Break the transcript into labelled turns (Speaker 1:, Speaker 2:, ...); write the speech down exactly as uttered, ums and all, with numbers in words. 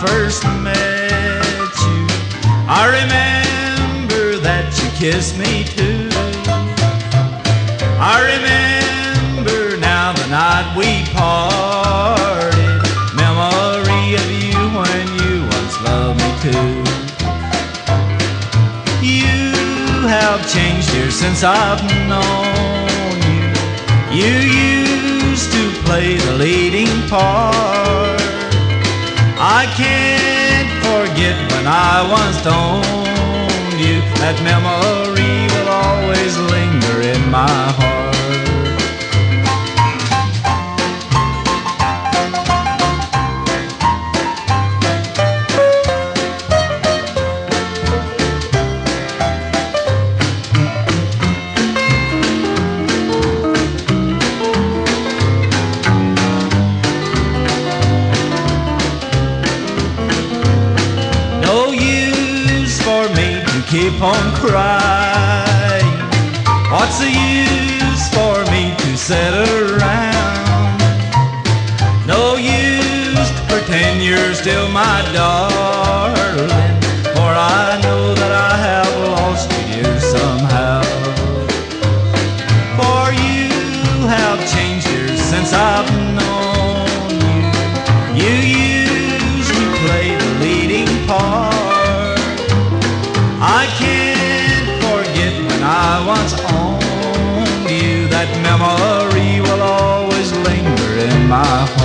Speaker 1: first met you. I remember that you kissed me too. I remember now the night we parted, memory of you when you once loved me too. You have changed, dear, since I've known you. You used to play the leading part. I can't forget when I once owned you. That memory will always linger in my heart. Keep on crying. What's the use for me to sit around? No use to pretend you're still my darling, for I know that I have lost you, dear, somehow. For you have changed, dear, since I've known you. You used to play the leading part. I can't forget when I once owned you. That memory will always linger in my heart.